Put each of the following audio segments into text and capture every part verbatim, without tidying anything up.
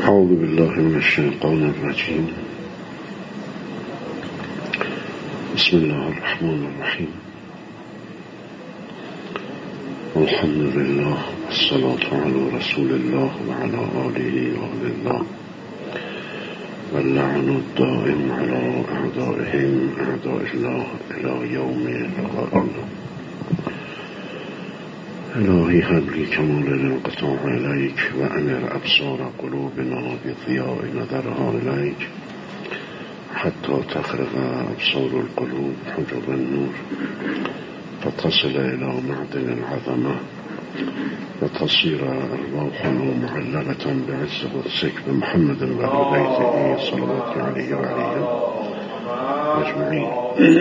اعوذ بالله من الشیطان الرجیم. بسم الله الرحمن الرحیم. الحمد لله والصلاة على رسول الله وعلى آله وآل الله واللعن الدائم على أعدائهم أعداء الله إلى يوم لقاء الله. الهی هب لی کمال الانقطاع علیک و امر ابصار قلوبنا بضیاء نظرها الیک حتی تخرق ابصار القلوب حجب النور فتصل الى معدن العظمه و تصیر ارواحنا معلقة بعز قدسک بمحمد و اهل بیته صلوات علیه و علیهم اجمعین.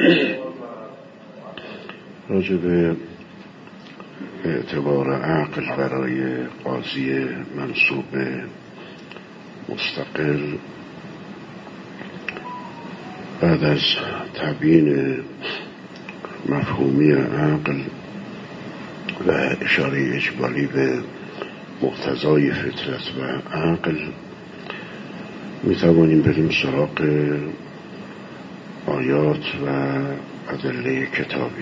راجب اعتبار عقل برای قاضی منصوب مستقل بعد از تبیین مفهومی عقل و اشاره اجمالی به مقتضای فطرت و عقل می توانیم بریم سراغ آیات و ادله کتابی.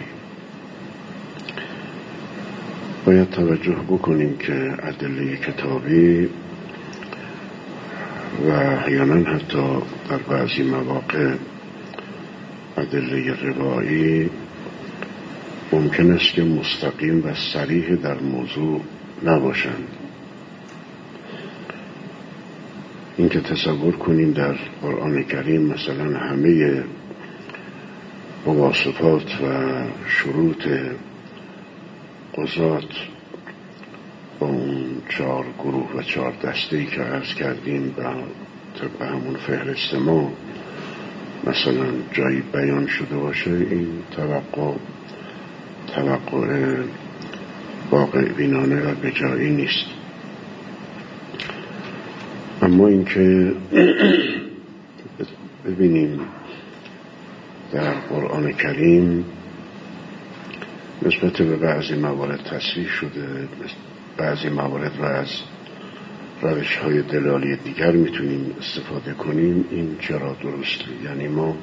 باید توجه بکنیم که ادله کتابی و احیانا حتی در بعضی مواقع ادله روایی ممکن است که مستقیم و صریح در موضوع نباشند. این که تصور کنیم در قرآن کریم مثلا همه مواصفات و شروط قضات با اون چهار گروه و چهار دسته‌ای که عرض کردیم و طبق همون فهرست ما مثلا جایی بیان شده باشه، این توقع توقع واقع بینانه و به جایی نیست. اما اینکه ببینیم در قرآن کریم نسبت به بعضی موارد تصریح شده، بعضی موارد را از روش های دلالی دیگر میتونیم استفاده کنیم. این چرا درسته؟ یعنی ما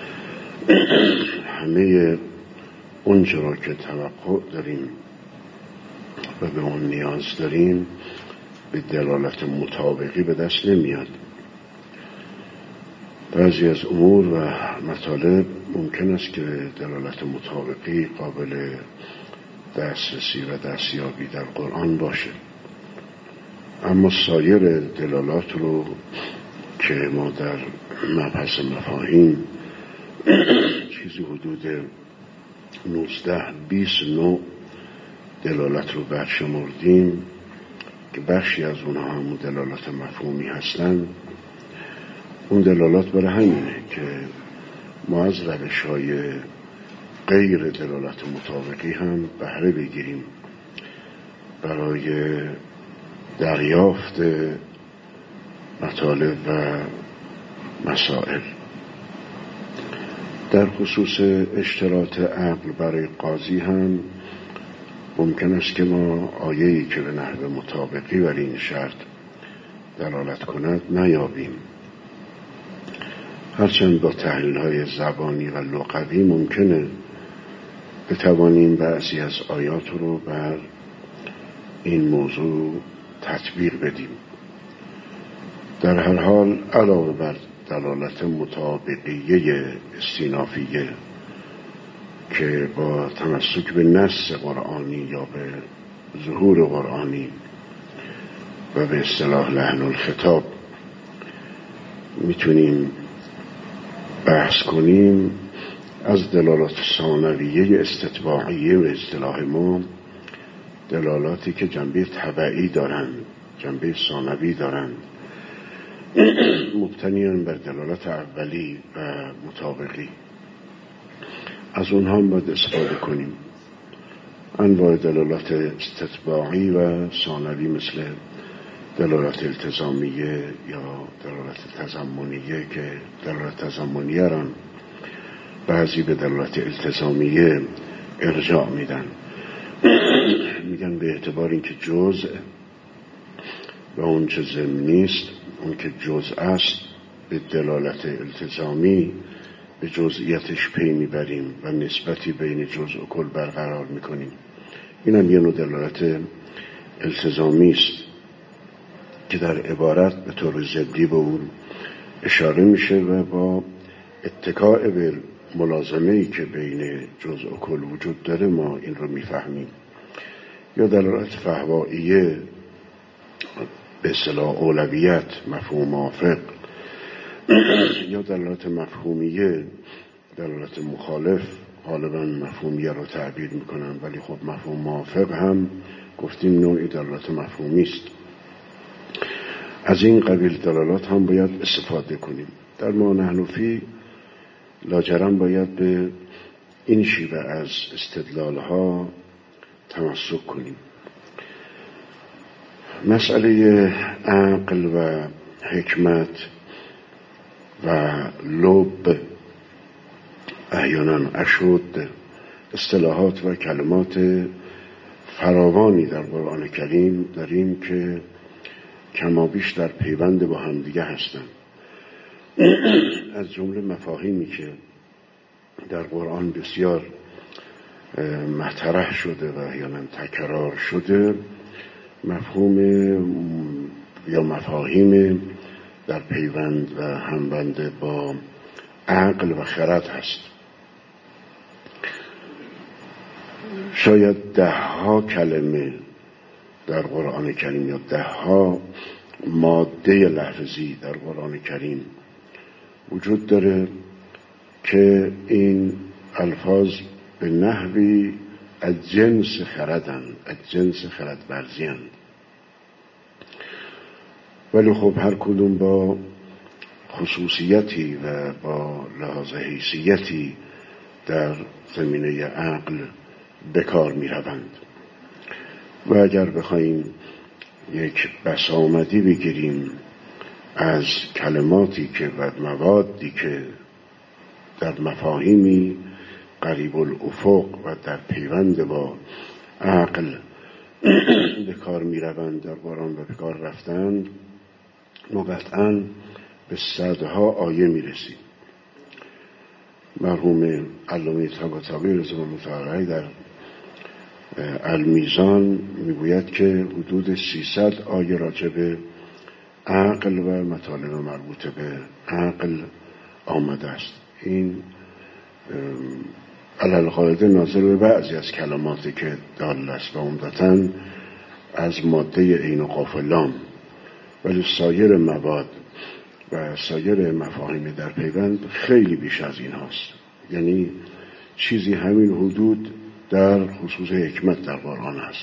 همه اون چرا که توقع داریم و به اون نیاز داریم به دلالت مطابقی به دست نمیاد. بعضی از امور و مطالب ممکن است که دلالت مطابقی قابل دسترسی و دستیابی در قرآن باشه، اما سایر دلالات رو که ما در مبحث مفاهیم چیزی حدود نوزده بیست نوع دلالت رو برشمردیم که بخشی از اونها همون دلالات مفهومی هستن. اون دلالات برای همینه که ما از روش های غیر دلالت مطابقی هم بهره بگیریم برای دریافت مطالب و مسائل. در خصوص اشتراط عقل برای قاضی هم ممکن است که ما آیه‌ای که به نحو مطابقی بر این شرط دلالت کند نیابیم، هرچند با تحلیل‌های زبانی و لغوی ممکنه بتوانیم بعضی از آیات رو بر این موضوع تطبیق بدیم. در هر حال علاوه بر دلالت مطابقیه استینافیه که با تمسک به نص قرآنی یا به ظهور قرآنی و به اصطلاح لحن الخطاب میتونیم بحث کنیم، از دلالات ثانویه استتباعیه و اصطلاح ما دلالاتی که جنبه تبعی دارند، جنبه ثانوی دارند، مبتنیان بر دلالت اولی و مطابقی، از اونها هم باید استفاده کنیم. انواع دلالات استتباعی و ثانوی مثل دلالت التزامیه یا دلالت تضمنیه که دلالت تضمنیه را بعضی به دلالت التزامیه ارجاع میدن، میگن به اعتبار اینکه جزء و اون چه ضمن نیست اون که جزء است به دلالت التزامی به جزئیتش پی میبریم و نسبتی بین جزء و کل برقرار میکنیم. این هم یه نوع دلالت التزامی است که در عبارت به طور ضدی به اون اشاره میشه و با اتکاء به ملازمه‌ای که بین جزء و کل وجود داره ما این رو میفهمیم. یا دلالت فهوائیه به اصطلاح اولویت، مفهوم موافق، یا دلالت مفهومیه، دلالت مخالف، غالبا مفهومیه رو تعبیر میکنن، ولی خب مفهوم موافق هم گفتیم نوعی دلالت مفهومی است. از این قبیل دلالات هم باید استفاده کنیم. در ما نحنفی لاجرم باید به این شیوه از استدلالها تمسک کنیم. مسئله عقل و حکمت و لب، احیانا اشد، اصطلاحات و کلمات فراوانی در قرآن کریم داریم که کمابیش در پیوند با همدیگه هستند. از جمله مفاهیمی که در قرآن بسیار مطرح شده و احیانا تکرار شده، مفهوم یا مفاهیم در پیوند و همبند با عقل و خرد هست. شاید ده ها کلمه در قرآن کریم یا ده ها ماده لفظی در قرآن کریم وجود داره که این الفاظ به نحوی از جنس خردن، از جنس خرد ورزی‌اند، ولی خب هر کدوم با خصوصیتی و با لحاظ حیثیتی در زمینه عقل به کار می روند. و اگر بخوایم یک بسامدی بگیریم از کلماتی که و موادی که در مفاهیمی قریب الافق و در پیوند با عقل به کار می روند در قرآن و به کار رفتند، ما قطعاً به صدها آیه می رسیم. مرحوم علامه طباطبایی رضی الله عنه در المیزان میگوید که حدود سیصد آیه راجع به عقل و مطالب مربوط به عقل آمده است. این علالقاعده ناظر به بعضی از کلماتی که دال است و عمدتاً از ماده عین و قاف و لام، ولی سایر مواد و سایر مفاهیم در پیوند خیلی بیش از این هاست. یعنی چیزی همین حدود در خصوص حکمت در قرآن هست.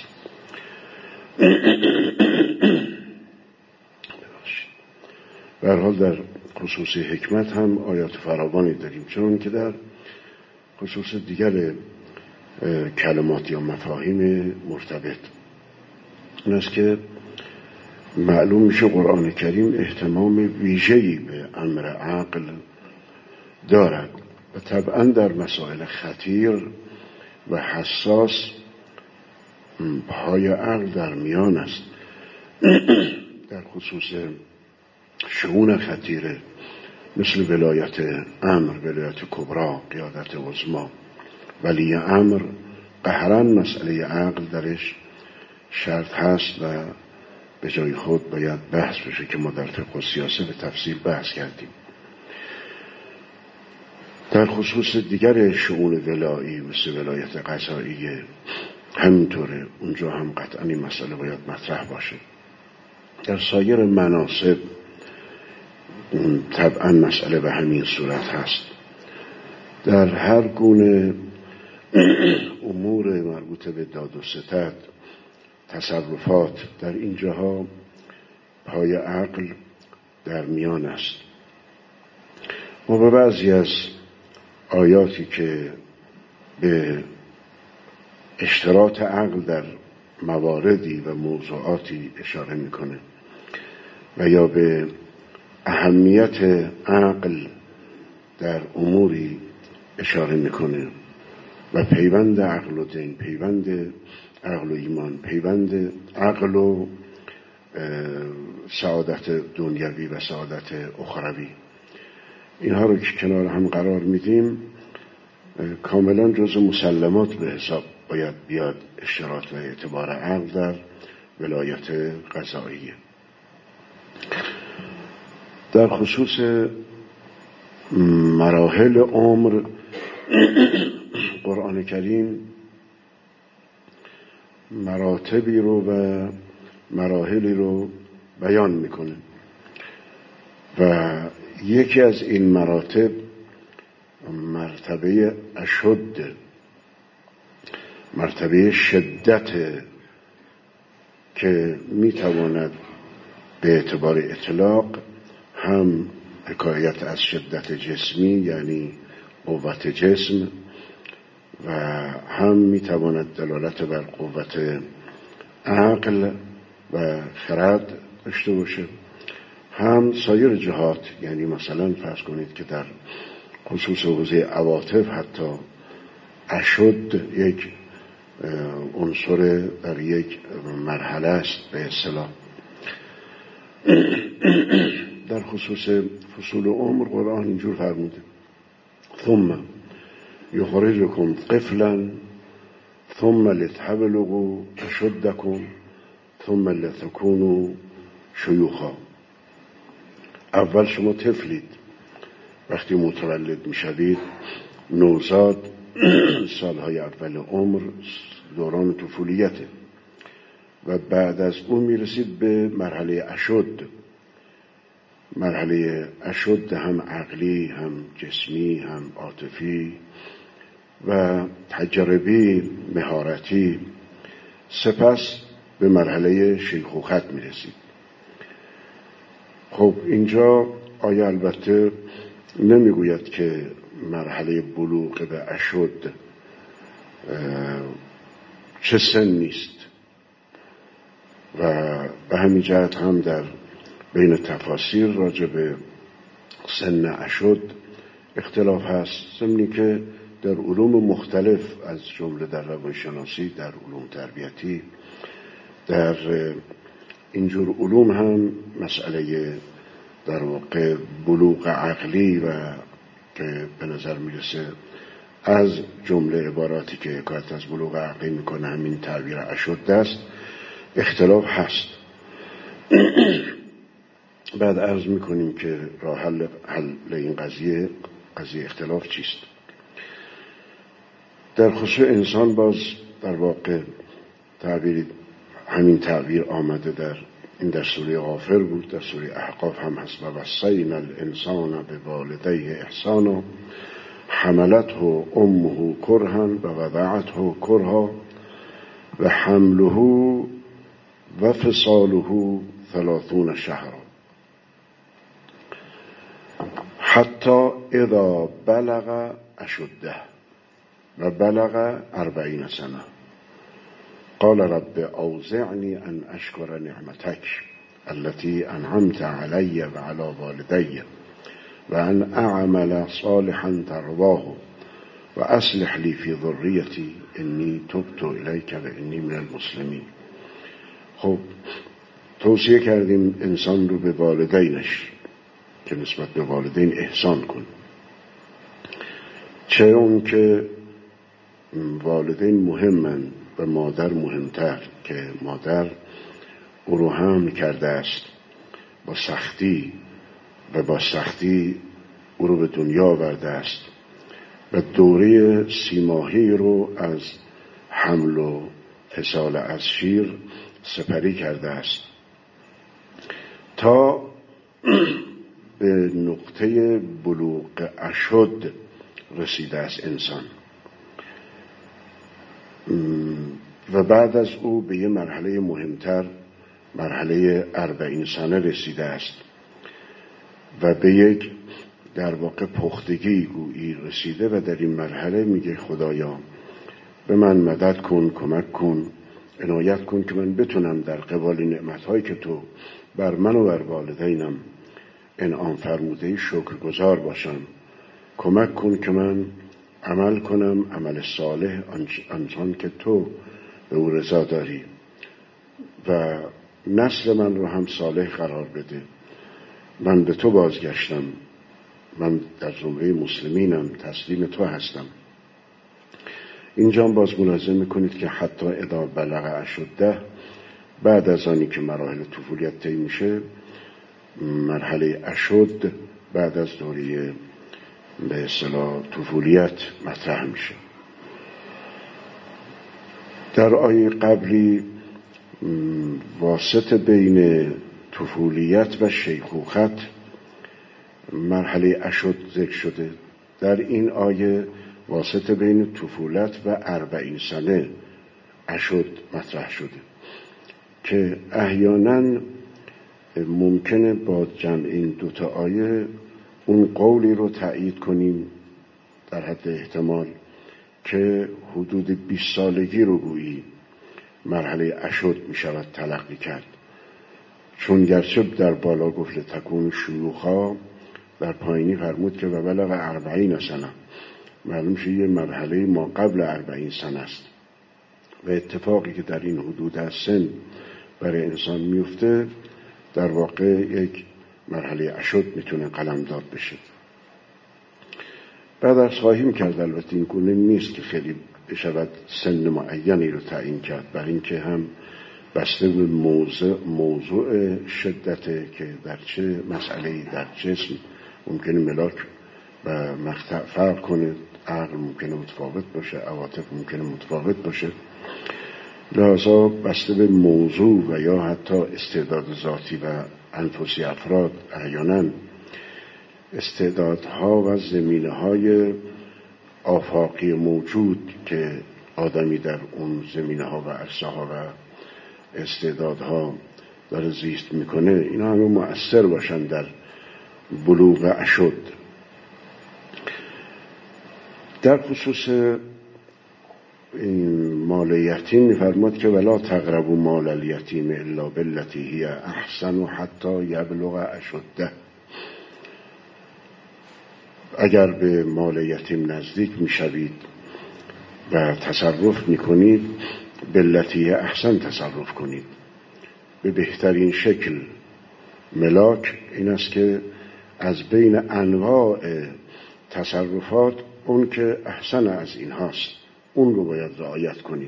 به هر حال در خصوص حکمت هم آیات فراوانی داریم، چون که در خصوص دیگر کلمات یا مفاهیم مرتبط این است که معلوم میشه قرآن کریم اهتمام ویژه‌ای به امر عقل دارد و طبعا در مسائل خطیر و حساس پای عقل در میان است. در خصوص شؤون خطیره مثل ولایت امر، ولایت کبرا، قیادت عظما، ولی امر قهراً مسئله عقل درش شرط هست و به جای خود باید بحث بشه که ما در فقه و سیاست به تفصیل بحث کردیم. در خصوص دیگر شؤون ولایی مثل ولایت قضاییه همینطوره، اونجا هم قطعا این مسئله باید مطرح باشه. در سایر مناصب طبعا مسئله به همین صورت هست. در هر گونه امور مربوط به داد و ستد، تصرفات، در اینجاها پای عقل در میان است. ما به بعضی از آیاتی که به اشتراط عقل در مواردی و موضوعاتی اشاره میکنه و یا به اهمیت عقل در اموری اشاره میکنه و پیوند عقل و دین، پیوند عقل و ایمان، پیوند عقل و سعادت دنیوی و سعادت اخروی. اینها رو که کنار هم قرار میدیم کاملا جزء مسلمات به حساب باید بیاد اشتراط و اعتبار عقل در ولایت قضاییه. در خصوص مراحل عمر قرآن کریم مراتبی رو و مراحلی رو بیان میکنه و یکی از این مراتب مرتبه اشد، مرتبه شدت که میتواند به اعتبار اطلاق هم حکایت از شدت جسمی یعنی قوت جسم و هم میتواند دلالت بر قوت عقل و خرد داشته باشه، هم سایر جهات. یعنی مثلا فرض کنید که در خصوص حوزه عواطف حتی اشد یک عنصر در یک مرحله است به اصطلاح. در خصوص فصول عمر قرآن اینجور فرموده ثم یخرجکم طفلا ثم لتبلغوا اشدکم ثم لتکونوا شیوخا. اول شما طفلید، وقتی متولد میشوید نوزاد سالهای اول عمر دوران طفولیته و بعد از اون میرسید به مرحله اشد. مرحله اشد هم عقلی هم جسمی هم عاطفی و تجربی مهارتی. سپس به مرحله شیخوخت میرسید. خب اینجا آیا البته نمیگوید که مرحله بلوغ به اشد چه سن نیست و به همین جهت هم در بین تفاسیر راجع به سن اشد اختلاف هست، ضمنی که در علوم مختلف از جمله در روانشناسی، در علوم تربیتی، در اینجور علوم هم مسئله در واقع بلوغ عقلی و که به نظر میرسه از جمله عباراتی که حکایت از بلوغ عقلی میکنه همین تعبیر اشد است، اختلاف هست. بعد عرض میکنیم که راه حل, حل این قضیه قضیه اختلاف چیست. در خصوص انسان باز در واقع تعبیر همین تعبیر آمده، در این در سوره غافر بود، در سوره احقاف هم هست و وصینا الانسان بوالدیه احسانا حملته امه کرها و وضعته کرها و حمله و فصاله ثلاثون شهرا حتی اذا بلغ اشده و بلغ اربعین سنه قال رب اوزعني ان اشکر نعمتك التي انعمت علي وعلى والدي وان اعمل صالحا ترضاه واصلح لي في ذريتي اني تبت اليك واني من المسلمين. خب توصیه کردیم انسان رو به والدینش که نسبت به والدین احسان کن، چه اون که والدین مهمن و مادر مهمتر، که مادر او رو حمل کرده است با سختی و با سختی او رو به دنیا آورده است و دوره سی ماهی رو از حمل و فصال از شیر سپری کرده است تا به نقطه بلوغ اشد رسیده است انسان و بعد از او به یه مرحله مهمتر، مرحله اربعین سنه رسیده است و به یک در واقع پختگی گویی رسیده و در این مرحله میگه خدایا به من مدد کن، کمک کن، عنایت کن که من بتونم در قبال نعمت‌هایی که تو بر من و بر والدینم انعام فرموده شکرگزار باشم. کمک کن که من عمل کنم عمل صالح آنچان که تو به او رضا داری و نسل من رو هم صالح قرار بده. من به تو بازگشتم، من در زمره مسلمینم، تسلیم تو هستم. اینجا باز ملاحظه میکنید که حتی اذا بلغ اشده، بعد از آنی که مراحل طفولیت طی میشه، مرحله اشد بعد از دوره به اصطلاح طفولیت مطرح میشه. در آیه قبلی واسط بین طفولیت و شیخوخت مرحله اشد ذکر شده. در این آیه واسط بین طفولت و اربعین سنه اشد مطرح شده که احیانا ممکنه با جمع این دوتا آیه اون قولی رو تأیید کنیم در حد احتمال که حدود بیست سالگی رو گویی مرحله اشد می شود تلقی کرد، چون گرچه در بالا گفت تکون شیوخا، در پایینی فرمود که و بلغ اربعین سنه، معلوم شد یه مرحله ما قبل اربعین سنه است و اتفاقی که در این حدود از سن برای انسان میفته در واقع یک مرحله اشد میتونه قلمداد بشه. بعد از خواهیم کرد البته این گونه نیست که خیلی بشود سن معینی رو تعیین کرد، برای اینکه هم بسته به موضوع, موضوع شدته که در چه مسئله‌ای در جسم ممکنه ملاک و مقطع فرق کنه، عقل ممکنه متفاوت باشه، عواطف ممکنه متفاوت باشه، لذا بسته به موضوع و یا حتی استعداد ذاتی و انفسی افراد احیانا استعدادها و زمینه‌های آفاقی موجود که آدمی در اون زمینه‌ها و عرصه‌ها و استعدادها داره زیست میکنه، اینا همه مؤثر باشن در بلوغ اشد. در خصوص مال یتیم می‌فرماد که ولا تقربوا مال الیتیم الا بالتی هی احسن حتی یبلغ اشده. اگر به مال یتیم نزدیک میشوید و تصرف میکنید، بالتی احسن تصرف کنید، به بهترین شکل. ملاک این است که از بین انواع تصرفات اون که احسن از این هاست اون رو باید رعایت کنید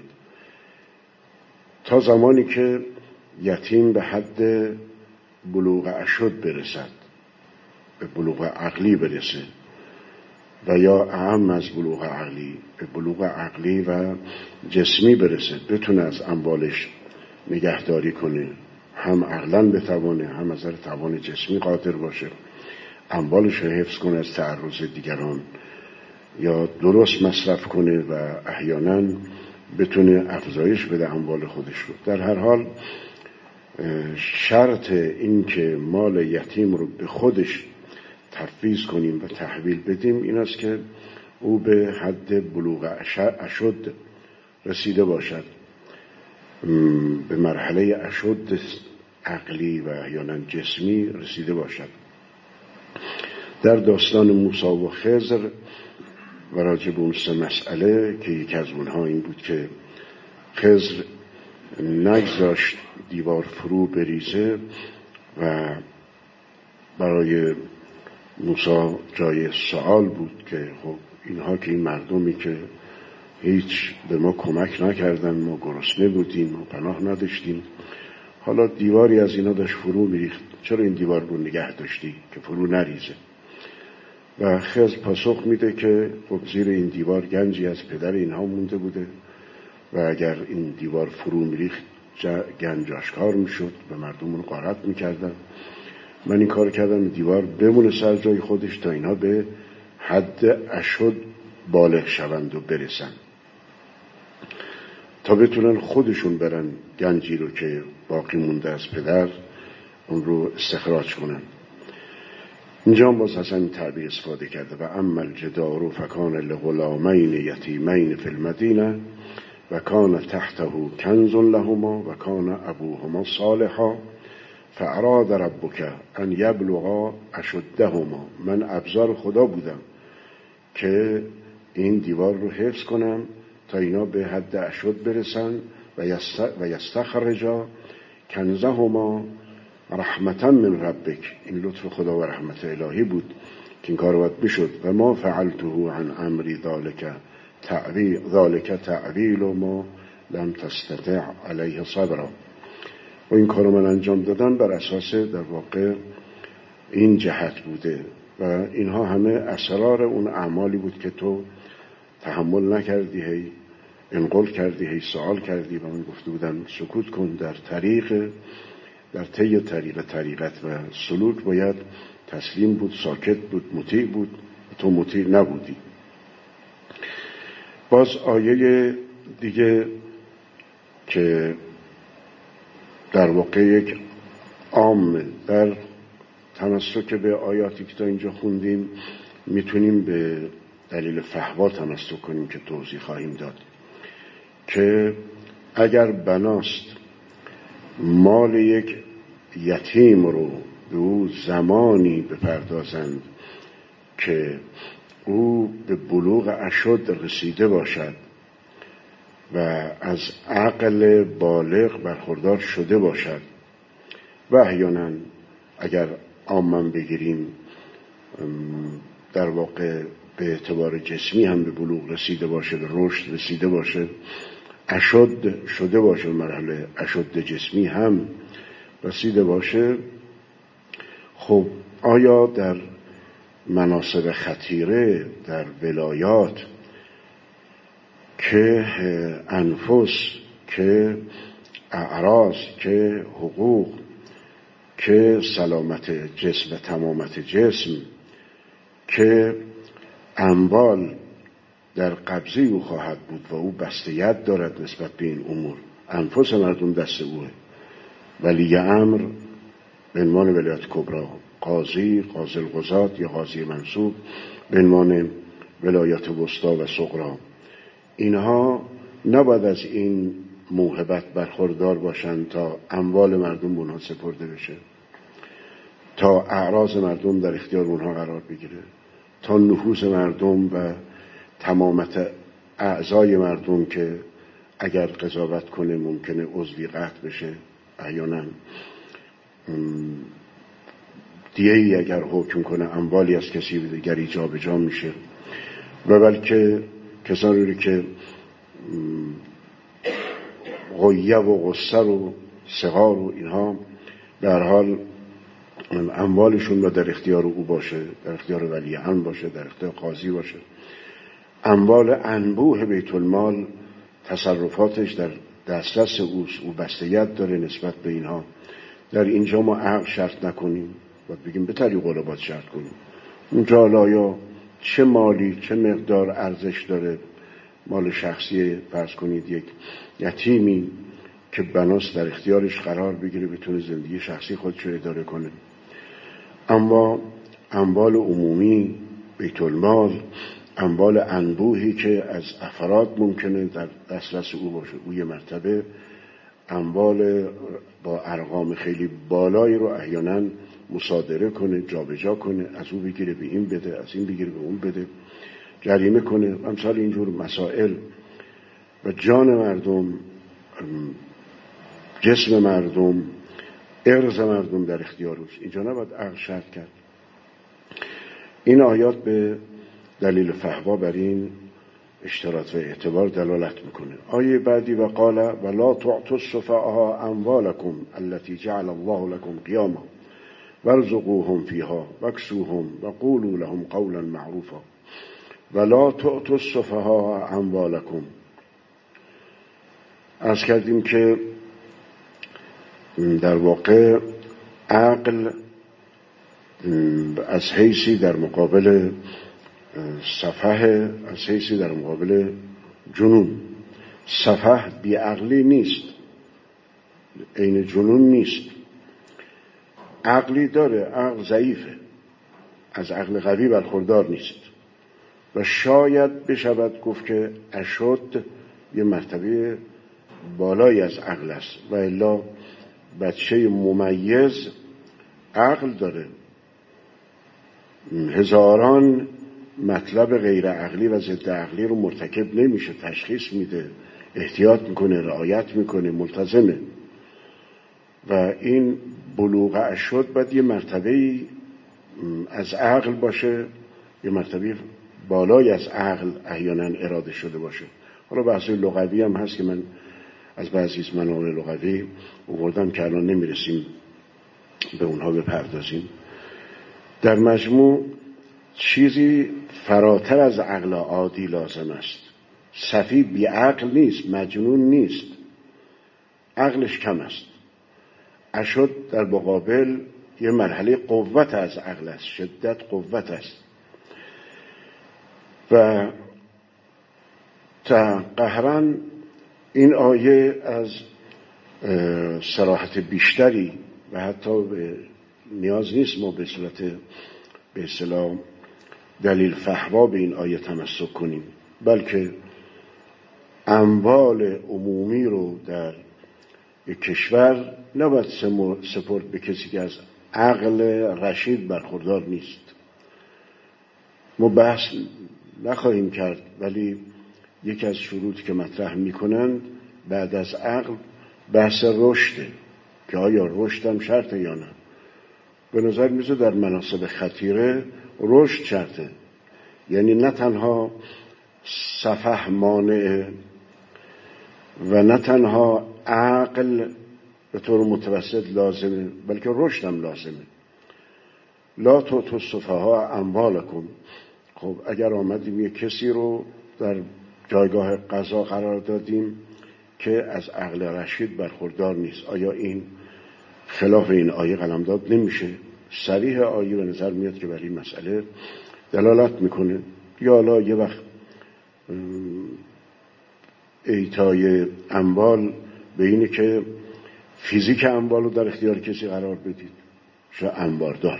تا زمانی که یتیم به حد بلوغ اشد برسد، به بلوغ عقلی برسه و یا اهم از بلوغ عقلی به بلوغ عقلی و جسمی برسه، بتونه از اموالش نگهداری کنه، هم عقلاً بتوانه هم از نظر توان جسمی قادر باشه اموالش رو حفظ کنه از تعرض دیگران یا درست مصرف کنه و احیانا بتونه افزایش بده اموال خودش رو. در هر حال شرط این که مال یتیم رو به خودش تفویض کنیم و تحویل بدیم این است که او به حد بلوغ اشد رسیده باشد، به مرحله اشد عقلی و احیانا جسمی رسیده باشد. در داستان موسی و خضر و راجع به اون سه مسئله که یکی از اونها این بود که خضر نگذاشت دیوار فرو بریزه و برای موسی جای سوال بود که خب اینها که این مردمی که هیچ به ما کمک نکردن، ما گرسنه بودیم، ما پناه نداشتیم، حالا دیواری از اینا داشت فرو میریخت، چرا این دیوار رو نگه داشتی که فرو نریزه؟ و خضر پاسخ میده که خب زیر این دیوار گنجی از پدر اینها مونده بوده و اگر این دیوار فرو میریخت گنج آشکار میشد و مردمون غارت میکردن. من این کار کردم دیوار بمونه سر جای خودش تا اینها به حد اشد بالغ شوند و برسن تا بتونن خودشون برن گنجی رو که باقی مونده از پدر اون رو استخراج کنن. اینجا باز حسن این تعبیر استفاده کرده و اما الجدار فکان لغلامین یتیمین فی المدینه و کان تحته کنز لهما و کان ابوهما صالحا فاراد ربک ان یبلغا اشدهما. من ابزار خدا بودم که این دیوار رو حفظ کنم تا اینا به حد اشد برسن و یستخرجا کنزهما رحمتا من ربک، این لطف خدا و رحمت الهی بود که این کار باید میشد. و ما فعلته عن امری ذالک تعویل ذالک تعویل و ما لم تستطع علیه صبرا. و این کارو من انجام دادم بر اساس در واقع این جهت بوده و اینها همه اسرار اون اعمالی بود که تو تحمل نکردی، هی انقل کردی، هی سوال کردی و من گفته بودم سکوت کن. در طریق در طی طریق طریقت و سلوک باید تسلیم بود، ساکت بود، مطیع بود. تو مطیع نبودی. باز آیه دیگه که در واقع یک عام در تمسک به آیاتی که تا اینجا خوندیم میتونیم به دلیل فحوا تمسک کنیم که توضیح خواهیم داد که اگر بناست مال یک یتیم رو به او زمانی بپردازند که او به بلوغ اشد رسیده باشد و از عقل بالغ برخوردار شده باشد و احیانا اگر عاماً بگیریم در واقع به اعتبار جسمی هم به بلوغ رسیده باشه، به رشد رسیده باشه، اشد شده باشه، مرحله اشد جسمی هم رسیده باشه، خب آیا در مناصب خطیره، در ولایات که انفس، که اعراض، که حقوق، که سلامت جسم و تمامت جسم، که اموال در قبضه او خواهد بود و او بسته‌ید دارد نسبت به این امور، انفس مردم دست اوه، ولی امر به عنوان ولایت کبری، قاضی، قاضی القضات یا قاضی منصوب به عنوان ولایت وسطی و صغری، اینها نباید از این موهبت برخوردار باشند تا اموال مردم به اونها سپرده بشه، تا اعراض مردم در اختیار اونها قرار بگیره، تا نفوذ مردم و تمامت اعضای مردم که اگر قضاوت کنه ممکنه عضوی قطع بشه، احیانا دیگری اگر حکم کنه اموالی از کسی به دیگری جا به جا میشه و بلکه کسانی رو که غیه و قصر و صغار و اینها به هر حال اموالشون رو در اختیار او باشه، در اختیار ولی امر باشه، در اختیار قاضی باشه، اموال انبوه بیت المال تصرفاتش در دسترس اوست، او بسته‌ید داره نسبت به اینها. در اینجا ما عقل شرط نکنیم و بگیم به طریق قلوبات شرط کنیم. اونجا حالا یا چه مالی چه مقدار ارزش داره، مال شخصی فرض کنید یک یتیمی که بناست در اختیارش قرار بگیره بتونه زندگی شخصی خودش رو اداره کنه، اما اموال عمومی، بیت المال، اموال انبوهی که از افراد ممکنه در دسترس او باشه، او یه مرتبه اموال با ارقام خیلی بالایی رو احیانا مصادره کنه، جابجا کنه، از او بگیره به این بده، از این بگیره به اون بده، جریمه کنه، امثال اینجور مسائل. و جان مردم، جسم مردم، ارز مردم در اختیارش، اینجا نباید عقل شرط کرد. این آیات به دلیل فحوا بر این اشتراط و اعتبار دلالت میکنه. آیه بعدی و قال ولا تعطوا السفهاء اموالکم التي جعل الله لكم قیاما وارزقوهم فيها واكسوهم وقولوا لهم قولا معروفا. ولا تعطوا السفهاء اموالکم، عرض کردیم که در واقع عقل از حیثی در مقابل سفه، از حیثی در مقابل جنون. سفه بیعقلی نیست، عین جنون نیست، عقلی داره، عقل ضعیفه، از عقل قوی برخوردار نیست و شاید بشود گفت که اشد یه مرتبه بالای از عقل است و الا بچه ممیز عقل داره، هزاران مطلب غیر عقلی و ضد عقلی رو مرتکب نمیشه، تشخیص میده، احتیاط میکنه، رعایت میکنه، ملتزمه. و این بلوغ اشد باید یه مرتبه از عقل باشه، یه مرتبه بالای از عقل احیانا اراده شده باشه. حالا بحث لغوی هم هست که من از بعضی از منابع لغوی آوردم که الان نمیرسیم به اونها بپردازیم. در مجموع چیزی فراتر از عقل عادی لازم است. صفی بی عقل نیست، مجنون نیست، عقلش کم است. اشد در مقابل یه مرحله قوت از عقل است، شدت قوت است و تا قهرن این آیه از صراحت بیشتری و حتی به نیاز نیست ما به صورت به اصطلاح دلیل فهوا به این آیه تمسک کنیم، بلکه اموال عمومی رو در یک کشور نباید سپرد به کسی که از عقل رشید برخوردار نیست. ما بحث نخواهیم کرد، ولی یکی از شروطی که مطرح میکنند بعد از عقل بحث رشده که آیا رشد هم شرطه یا نه. به نظر میزه در مناسب خطیره رشد شرطه، یعنی نه تنها سفح مانعه و نه تنها عقل به طور متوسط لازمه، بلکه رشد هم لازمه. لا تؤتوا السفهاء اموالکم. خب اگر آمدیم یک کسی رو در جایگاه قضا قرار دادیم که از عقل رشید برخوردار نیست، آیا این خلاف این آیه قلمداد نمیشه؟ صریح آیه به نظر میاد که برای این مسئله دلالت میکنه. یا حالا یه وقت ایتای اموال به اینه که فیزیک اموال رو در اختیار کسی قرار بدید، شاید انباردار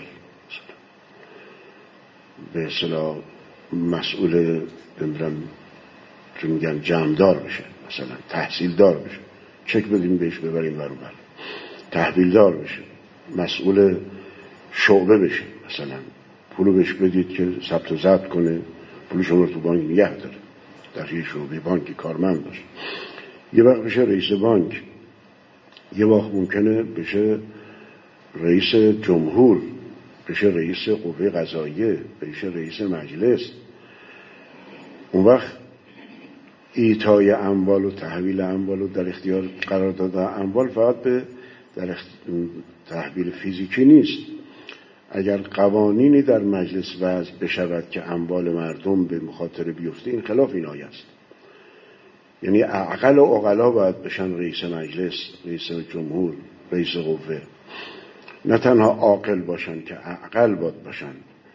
به اصطلاح مسئول نمیدونم چون میگن جمعدار بشه، مثلا تحصیلدار بشه، چک بدیم بهش ببریم ور و بر، تحویلدار بشه، مسئول شعبه بشه، مثلا پولو بهش بدید که ثبت و ضبط کنه، پول شما رو تو بانک نگه داره، در یه شعبه بانکی کارمند باشه. یه وقت بشه رئیس بانک، یه وقت ممکنه بشه رئیس جمهور، بشه رئیس قوه قضاییه، بشه رئیس مجلس. اون وقت ایتای اموال و تحویل اموال و در اختیار قرار دادن اموال فقط به در تحویل فیزیکی نیست. اگر قوانینی در مجلس وضع بشود که اموال مردم به مخاطره بیفته، این خلاف این آیه است. یعنی عقل و عقلا باید بشن رئیس مجلس، رئیس جمهور، رئیس قوه، نه تنها عاقل باشن که عقل باید باشن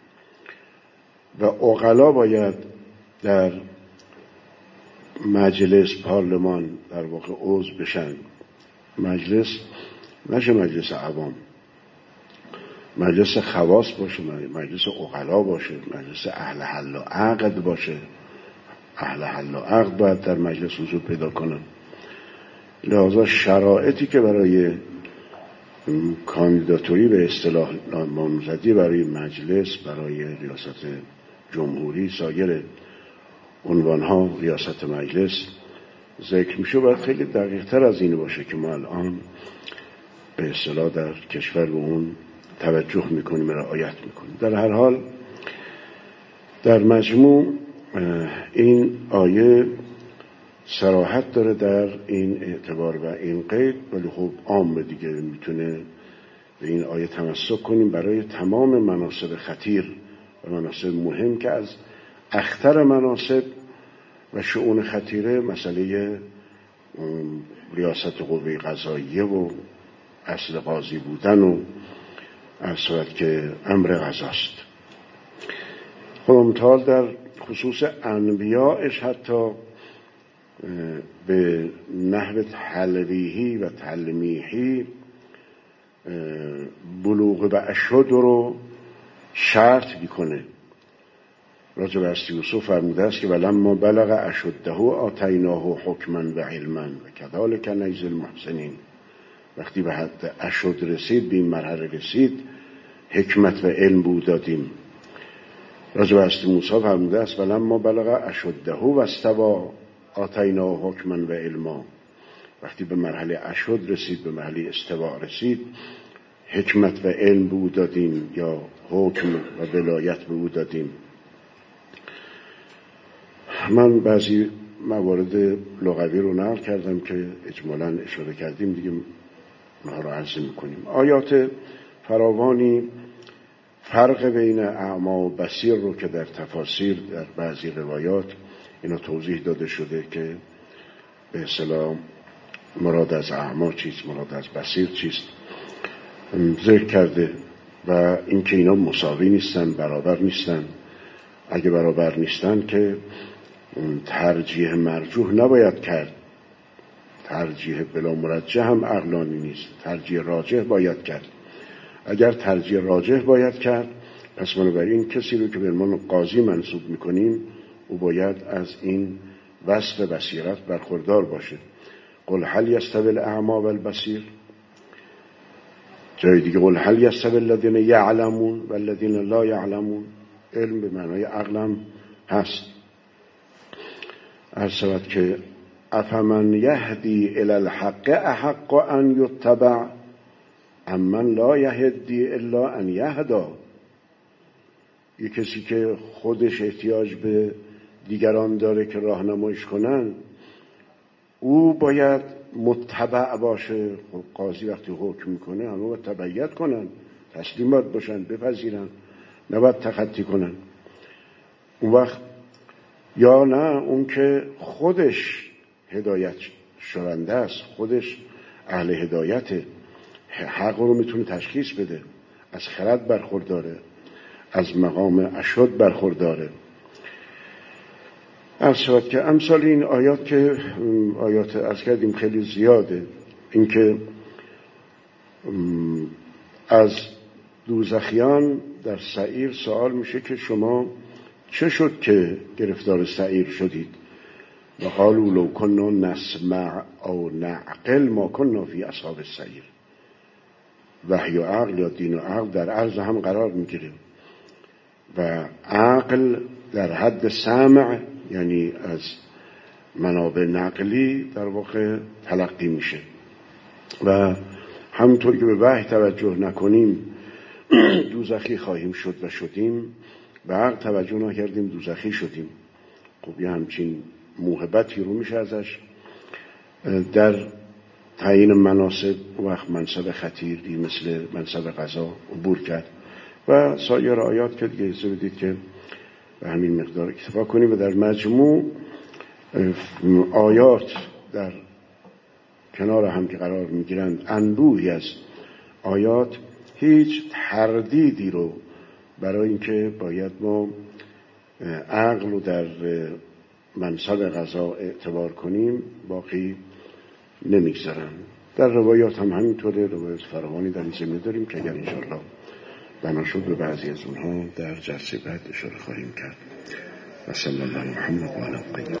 و عقلا باید در مجلس پارلمان در واقع عضو بشن. مجلس نشه مجلس عوام، مجلس خواص باشه، مجلس عقلا باشه، مجلس اهل حل و عقد باشه. اهل حل و عقد باید در مجلس حضور پیدا کنن. لذا شرایطی که برای کاندیداتوری به اصطلاح نامزدی برای مجلس، برای ریاست جمهوری، سایر عنوانها ریاست مجلس ذکر میشه باید خیلی دقیق تر از این باشه که ما الان به اصطلاح در کشور به اون توجه میکنیم، رعایت میکنیم. در هر حال در مجموع این آیه صراحت داره در این اعتبار و این قید، ولی خب عام دیگه میتونه به این آیه تمسک کنیم برای تمام مناصب خطیر و مناصب مهم که از اختر مناصب و شؤون خطیره مسئله ریاست قوه قضاییه و اصل قاضی بودن و از صورت که امر قضاست. خب امتحال در خصوص انبیاءش حتی به نحو تلویحی و تلمیحی بلوغ و اشد رو شرط میکنه. راجع به حضرت یوسف فرموده است که ولما بلغ اشده آتیناه حکما و علما و کذالک نجزی المحسنین. وقتی به حد اشد رسید، به این مرحله رسید، حکمت و علم بود دادیم. راجع به حضرت موسی فرموده است ولما بلغ اشده و استوى آتیناه حکما و علما. وقتی به مرحله اشد رسید، به مرحله استواء رسید، حکمت و علم به او دادیم یا حکم و ولایت به او دادیم. من بعضی موارد لغوی رو نقل کردم که اجمالاً اشاره کردیم، دیگه اونها رو عرض میکنیم. آیات فراوانی فرق بین اعمی و بصیر رو که در تفاسیر در بعضی روایات اینا توضیح داده شده که به اصطلاح مراد از اعمی چیست، مراد از بصیر چیست ذکر کرده و اینکه اینا مساوی نیستن، برابر نیستن. اگه برابر نیستن که ترجیح مرجوح نباید کرد، ترجیح بلا مرجح هم عقلانی نیست، ترجیح راجح باید کرد. اگر ترجیح راجح باید کرد، پس بنابراین کسی رو که به عنوان قاضی منصوب میکنیم او باید از این وصف بصیرت برخوردار باشه. قل هل یستوی الاعمی والبصیر، جای دیگه قل هل یستوی الذین یعلمون والذین لا یعلمون. علم به معنای عقلم هست. ارشد که افمن یهدی الی الحق احق ان یتبع امن لا یهدی الا ان یهدا. یه کسی که خودش احتیاج به دیگران داره که راهنماییش کنن، او باید متبع باشه. قاضی وقتی حکم میکنه همه باید تبعیت کنن، تسلیمات باشن، بپذیرن، نباید تخطی کنن. اون وقت یا نه اون که خودش هدایت شونده است، خودش اهل هدایته، حق رو میتونه تشخیص بده، از خرد برخورداره، از مقام اشد برخورداره. ارشد که امثال این آیات که آیات از کردیم خیلی زیاده، اینکه از دوزخیان در سعیر سوال میشه که شما چه شد که گرفتار سعیر شدید؟ و قالوا لو كنا نسمع او نعقل ما كنا فی اصحاب السعیر. وحی و عقل یا دین و عقل در عرض هم قرار میگیره و عقل در حد سمع، یعنی از منابع نقلی در واقع تلقی میشه و همونطور که به وحی توجه نکنیم دوزخی خواهیم شد و شدیم، به عقل توجه نکردیم دوزخی شدیم. خب یه همچین موهبتی رو میشه ازش در تعیین مناسب وقت منصب خطیری مثل منصب قضا عبور کرد و سایر آیات که دیگه حساب بدید که به همین مقدار اکتفا کنیم. و در مجموع آیات در کنار هم که قرار میگیرند انبوهی از آیات هیچ تردیدی رو برای اینکه باید ما عقل رو در منصب قضا اعتبار کنیم باقی نمیگذارن. در روایات هم همینطوره، روایات فراوانی در این زمینه داریم که اگر انشاءالله بنا شد به بعضی از اونها در جلسه بعد اشاره خواهیم کرد. و صلی الله محمد و علی